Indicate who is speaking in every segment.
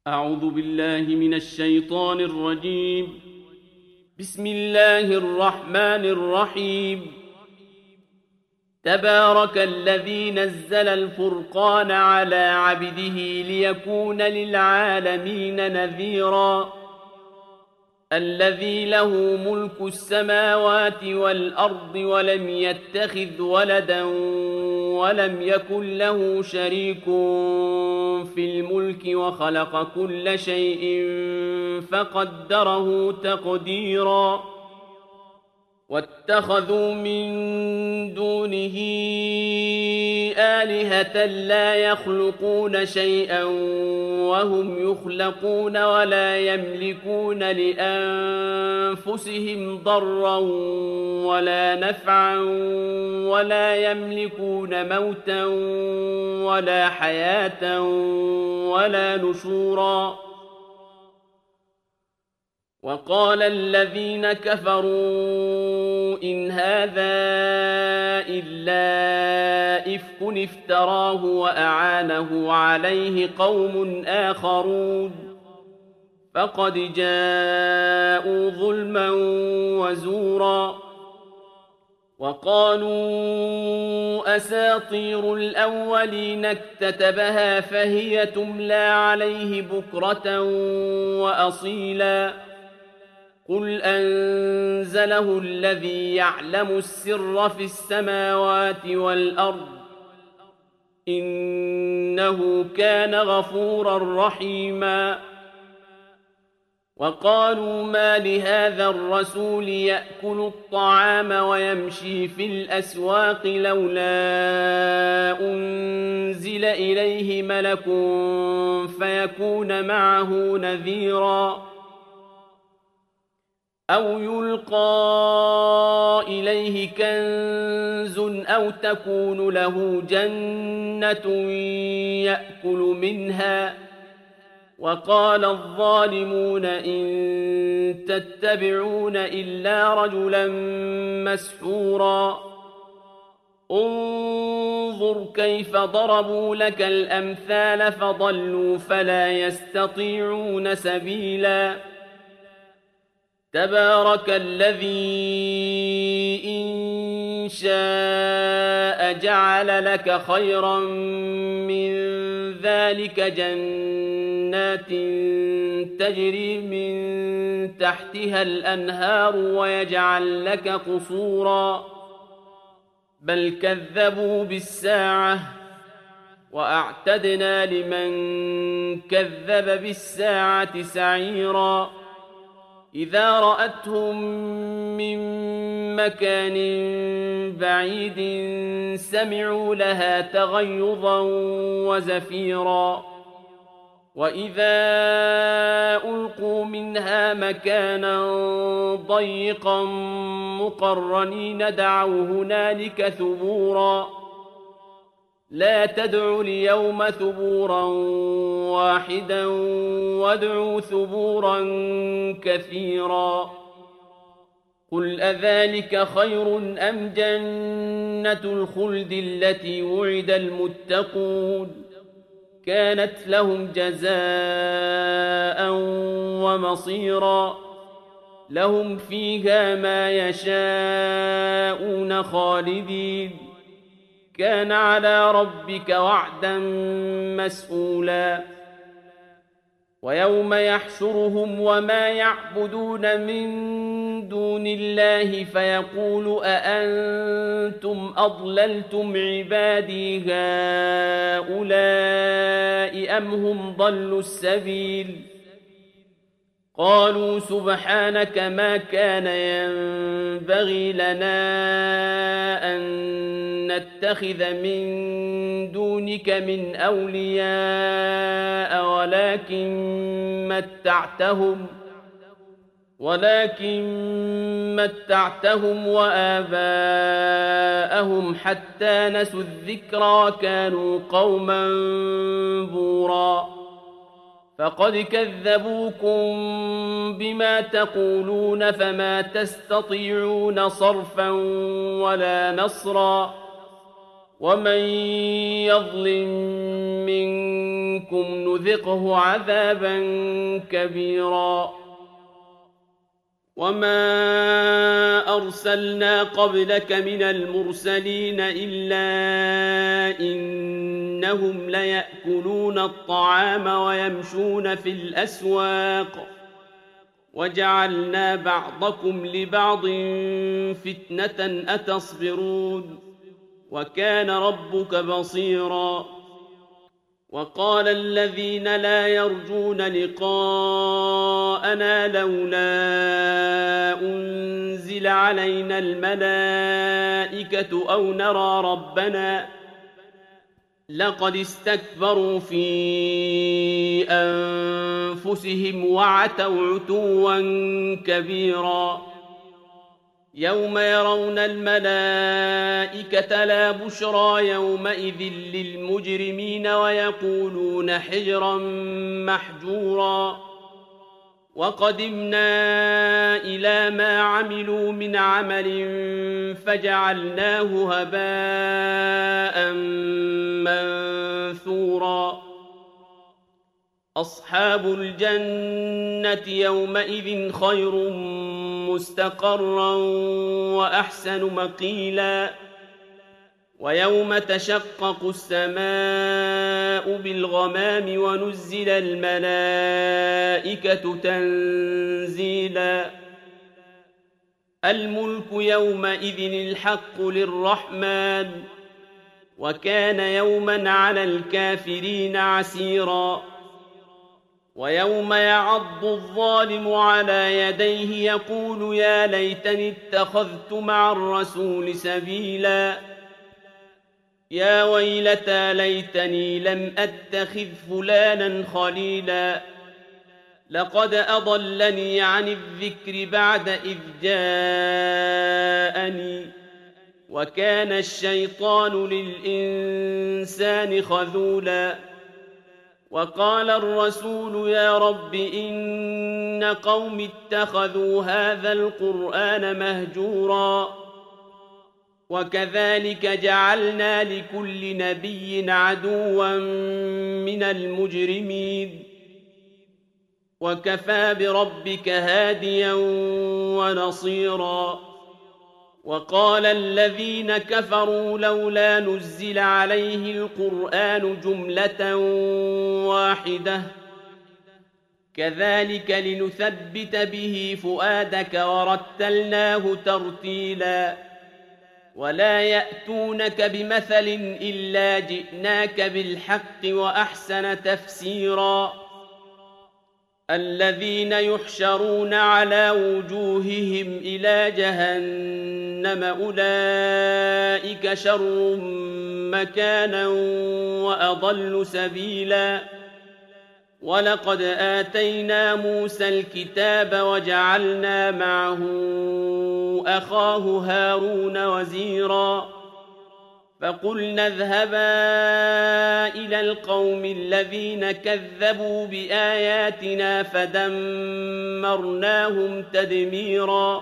Speaker 1: أعوذ بالله من الشيطان الرجيم. بسم الله الرحمن الرحيم. تبارك الذي نزل الفرقان على عبده ليكون للعالمين نذيرا. الذي له ملك السماوات والأرض ولم يتخذ ولدا ولم يكن له شريك في الملك وخلق كل شيء فقدره تقديرا. واتخذوا من دونه آلهة لا يخلقون شيئا وهم يخلقون ولا يملكون لأنفسهم ضرا ولا نفعا ولا يملكون موتا ولا حياة ولا نشورا. وقال الذين كفروا إن هذا إلا إفك افتراه وأعانه عليه قوم آخرون فقد جاءوا ظلما وزورا. وقالوا أساطير الأولين اكتتبها فهي تملى عليه بكرة وأصيلا. قل أنزله الذي يعلم السر في السماوات والأرض إنه كان غفورا رحيما. وقالوا ما لهذا الرسول يأكل الطعام ويمشي في الأسواق لولا أنزل إليه ملك فيكون معه نذيرا. أو يلقى إليه كنز أو تكون له جنة يأكل منها. وقال الظالمون إن تتبعون إلا رجلا مسحورا. انظر كيف ضربوا لك الأمثال فضلوا فلا يستطيعون سبيلا. تبارك الذي إن شاء جعل لك خيرا من ذلك جنات تجري من تحتها الأنهار ويجعل لك قصورا. بل كذبوا بالساعة وأعتدنا لمن كذب بالساعة سعيرا. إذا رأتهم من مكان بعيد سمعوا لها تغيظا وزفيرا. وإذا ألقوا منها مكانا ضيقا مقرنين دعوا هنالك ثبورا. لا تدعوا اليوم ثبورا واحدا وادعوا ثبورا كثيرا. قل أذلك خير أم جنة الخلد التي وعد المتقون كانت لهم جزاء ومصيرا. لهم فيها ما يشاءون خالدين كان على ربك وعدا مسئولا. ويوم يحشرهم وما يعبدون من دون الله فيقول أأنتم أضللتم عبادي هؤلاء أم هم ضلوا السبيل. قالوا سبحانك ما كان ينبغي لنا أن نتخذ من دونك من أولياء ولكن متعتهم وآباءهم حتى نسوا الذكرى كانوا قوما بورا. فقد كذبوكم بما تقولون فما تستطيعون صرفا ولا نصرا. ومن يظلم منكم منكم نذقه عذابا كبيرا وما أرسلنا قبلك من المرسلين إلا إنهم ليأكلون الطعام ويمشون في الأسواق وجعلنا بعضكم لبعض فتنة أتصبرون وكان ربك بصيرا وقال الذين لا يرجون لقاءنا لولا أنزل علينا الملائكة أو نرى ربنا لقد استكبروا في أنفسهم وعتوا عتوا كبيرا يوم يرون الملائكة لا بشرى يومئذ للمجرمين ويقولون حجرا محجورا وقدمنا إلى ما عملوا من عمل فجعلناه هباء منثورا أصحاب الجنة يومئذ خير مستقرا وأحسن مقيلا ويوم تشقق السماء بالغمام ونزل الملائكة تنزيلا الملك يومئذ الحق للرحمن وكان يوما على الكافرين عسيرا ويوم يعض الظالم على يديه يقول يا ليتني اتخذت مع الرسول سبيلا يا ويلتى ليتني لم أتخذ فلانا خليلا لقد أضلني عن الذكر بعد إذ جاءني وكان الشيطان للإنسان خذولا وقال الرسول يا رب إن قوم اتخذوا هذا القرآن مهجورا وكذلك جعلنا لكل نبي عدوا من المجرمين وكفى بربك هاديا ونصيرا وقال الذين كفروا لولا نزل عليه القرآن جملة واحدة كذلك لنثبت به فؤادك ورتلناه ترتيلا ولا يأتونك بمثل إلا جئناك بالحق وأحسن تفسيرا الذين يحشرون على وجوههم إلى جهنم أولئك شر مكانا وأضل سبيلا ولقد آتينا موسى الكتاب وجعلنا معه أخاه هارون وزيرا فقلنا اذهبا إلى القوم الذين كذبوا بآياتنا فدمرناهم تدميرا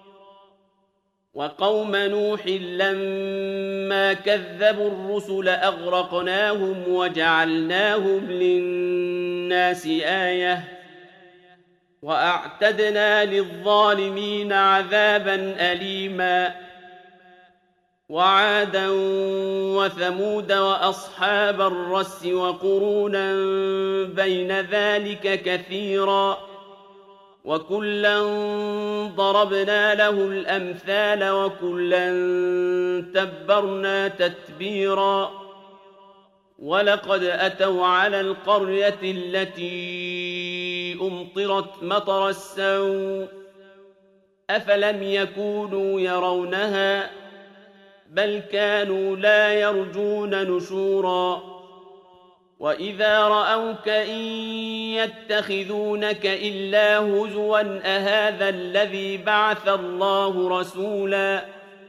Speaker 1: وقوم نوح لما كذبوا الرسل أغرقناهم وجعلناهم للناس آية وأعتدنا للظالمين عذابا أليما وعادا وثمود وأصحاب الرس وقرونا بين ذلك كثيرا وكلا ضربنا له الأمثال وكلا تبرنا تتبيرا ولقد أتوا على القرية التي أمطرت مطر السوء أفلم يكونوا يرونها بل كانوا لا يرجون نشورا وإذا رأوك إن يتخذونك إلا هزوا أهذا الذي بعث الله رسولا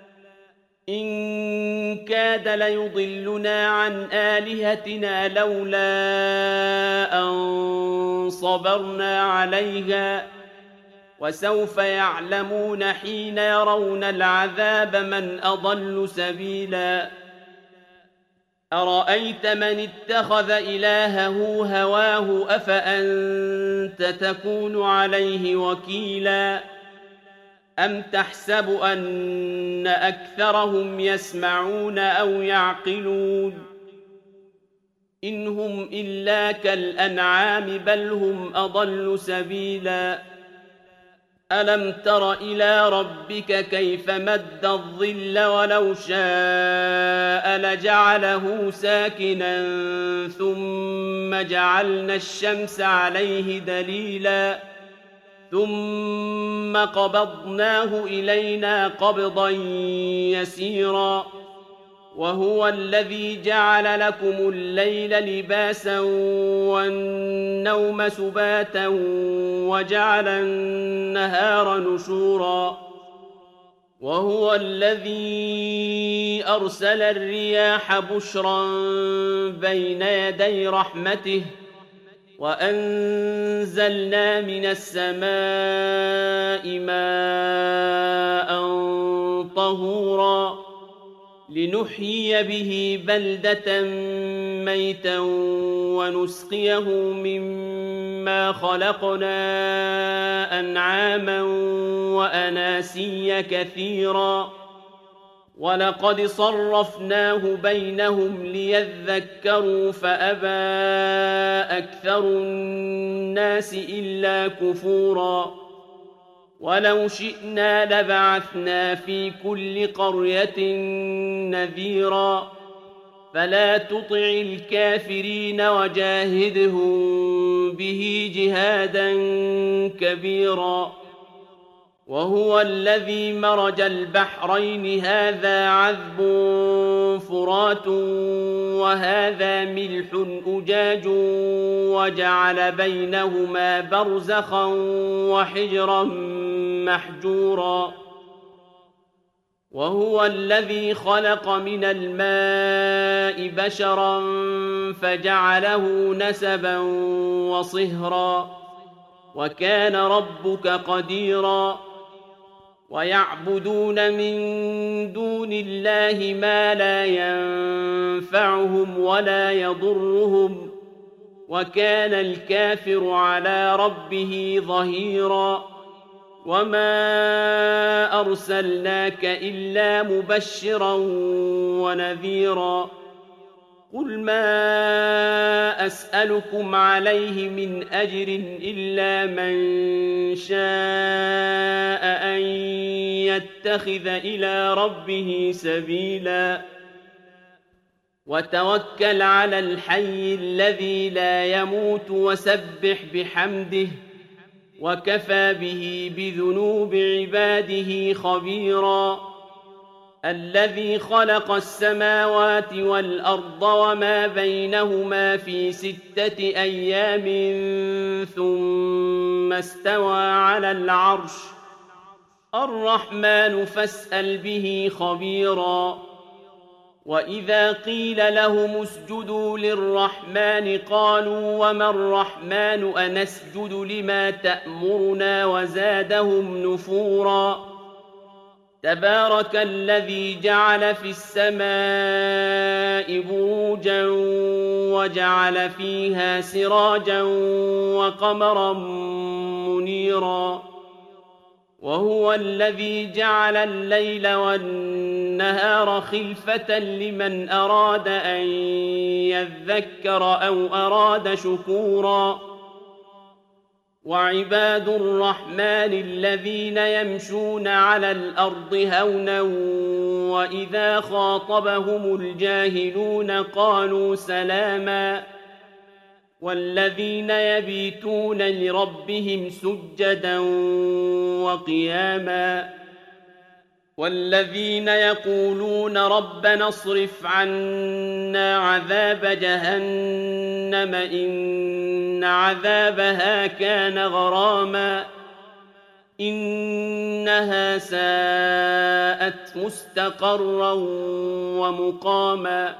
Speaker 1: إن كاد ليضلنا عن آلهتنا لولا أن صبرنا عليها وسوف يعلمون حين يرون العذاب من أضل سبيلا أرأيت من اتخذ إلهه هواه أفأنت تكون عليه وكيلا أم تحسب أن أكثرهم يسمعون أو يعقلون إن هم إلا كالأنعام بل هم أضل سبيلا ألم تر إلى ربك كيف مد الظل ولو شاء لجعله ساكنا ثم جعلنا الشمس عليه دليلا ثم قبضناه إلينا قبضا يسيرا وهو الذي جعل لكم الليل لباسا والنوم سباتا وجعل النهار نشورا وهو الذي أرسل الرياح بشرا بين يدي رحمته وأنزلنا من السماء ماء طهورا لنحيي به بلدة ميتا ونسقيه مما خلقنا أنعاما وأناسيا كثيرا ولقد صرفناه بينهم ليذكروا فأبى أكثر الناس إلا كفورا ولو شئنا لبعثنا في كل قرية نذيرا فلا تطع الكافرين وجاهدهم به جهادا كبيرا وهو الذي مرج البحرين هذا عذب فرات وهذا ملح أجاج وجعل بينهما برزخا وحجرا محجورا وهو الذي خلق من الماء بشرا فجعله نسبا وصهرا وكان ربك قديرا ويعبدون من دون الله ما لا ينفعهم ولا يضرهم وكان الكافر على ربه ظهيرا وما أرسلناك إلا مبشرا ونذيرا قل ما أسألكم عليه من أجر إلا من شاء أن يتخذ إلى ربه سبيلا وتوكل على الحي الذي لا يموت وسبح بحمده وكفى به بذنوب عباده خبيرا الذي خلق السماوات والأرض وما بينهما في 6 أيام ثم استوى على العرش الرحمن فاسأل به خبيرا وإذا قيل لهم اسجدوا للرحمن قالوا وما الرحمن أنسجد لما تأمرنا وزادهم نفورا تبارك الذي جعل في السماء بروجا وجعل فيها سراجا وقمرا منيرا وهو الذي جعل الليل والنهار خلفة لمن أراد أن يذكر أو أراد شكورا وعباد الرحمن الذين يمشون على الأرض هونا وإذا خاطبهم الجاهلون قالوا سلاما والذين يبيتون لربهم سجدا وقياما والذين يقولون ربنا اصرف عنا عذاب جهنم إن عذابها كان غراما إنها ساءت مستقرا ومقاما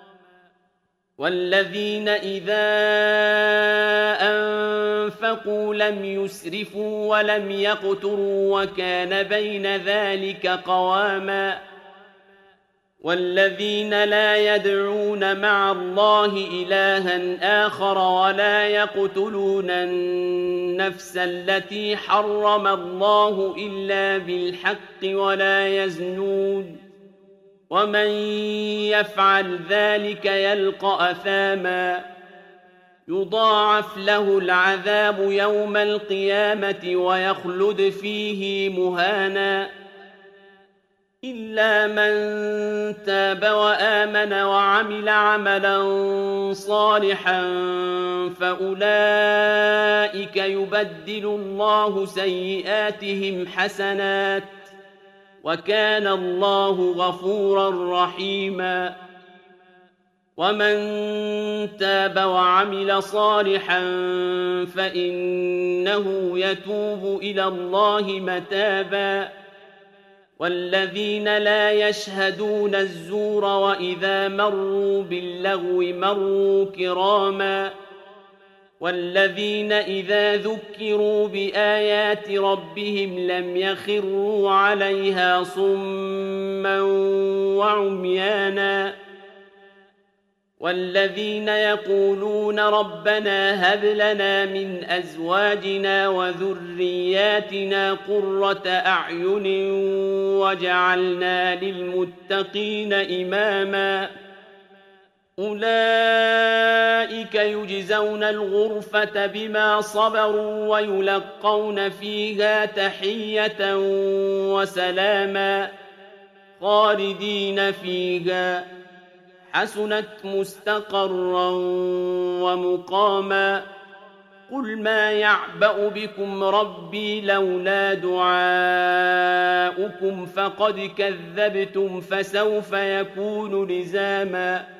Speaker 1: والذين إذا أنفقوا لم يسرفوا ولم يقتروا وكان بين ذلك قواما والذين لا يدعون مع الله إلها آخر ولا يقتلون النفس التي حرم الله إلا بالحق ولا يزنون ومن يفعل ذلك يلقى أثاما يضاعف له العذاب يوم القيامة ويخلد فيه مهانا إلا من تاب وآمن وعمل عملا صالحا فأولئك يبدل الله سيئاتهم حسنات وكان الله غفورا رحيما ومن تاب وعمل صالحا فإنه يتوب إلى الله متابا والذين لا يشهدون الزور وإذا مروا باللغو مروا كراما والذين إذا ذكروا بآيات ربهم لم يخروا عليها صما وعميانا والذين يقولون ربنا هب لنا من أزواجنا وذرياتنا قرة أعين وجعلنا للمتقين إماما أولئك يجزون الغرفة بما صبروا ويلقون فيها تحية وسلاما خالدين فيها حسنت مستقرا ومقاما قل ما يعبأ بكم ربي لولا دعاؤكم فقد كذبتم فسوف يكون لزاما